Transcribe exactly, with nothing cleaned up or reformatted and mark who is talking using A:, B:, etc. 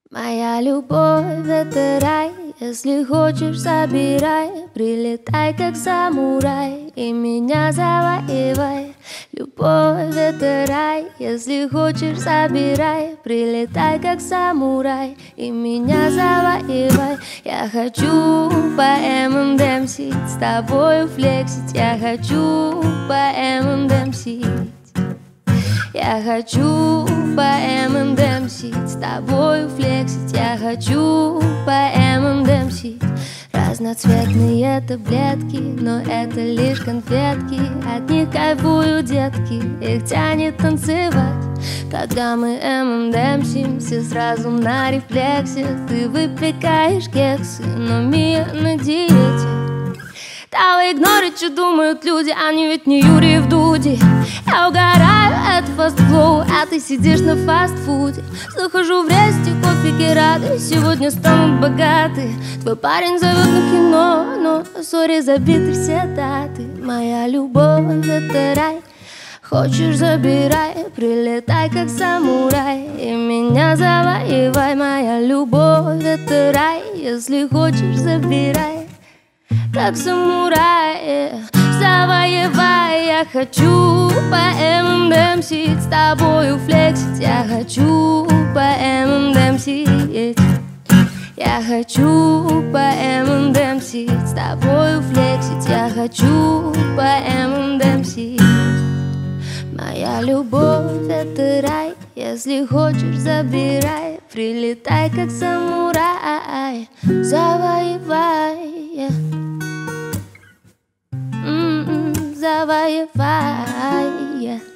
A: Моя любовь — это рай, если хочешь, забирай. Прилетай, как самурай, и меня завоевай. Любовь — это рай, если хочешь, забирай. Прилетай, как самурай, и меня завоевай. Я хочу по эм энд эм сить, с тобою флексить. Я хочу по эм энд эм сить. Я хочу по эм энд эм сить, с тобою флексить. Я хочу по эм энд эм сить. Разноцветные таблетки, но это лишь конфетки. От них кайфуют детки, их тянет танцевать. Когда мы эм энд эм-симся, сразу на рефлексе. Ты выпекаешь кексы, но Мия на диете. Давай игнорить, что думают люди, они ведь не Юрий в Дуде. Я угораю, это фастфлоу, а ты сидишь на фастфуде. Захожу в ресте, кофе рады, сегодня станут богаты. Твой парень зовет на кино, но сори, забиты все даты. Моя любовь — это рай, хочешь, забирай. Прилетай, как самурай, и меня завоевай. Моя любовь — это рай, если хочешь, забирай. Как самурай, завоевай. Я хочу по эм энд эм сить, с тобою флексить. Я хочу по эм энд эм сить. Я хочу по эм энд эм сить, с тобою флексить. Я хочу по эм энд эм сить. Моя любовь — это рай, если хочешь, забирай. Прилетай, как самурай, завоевай. Завоевай.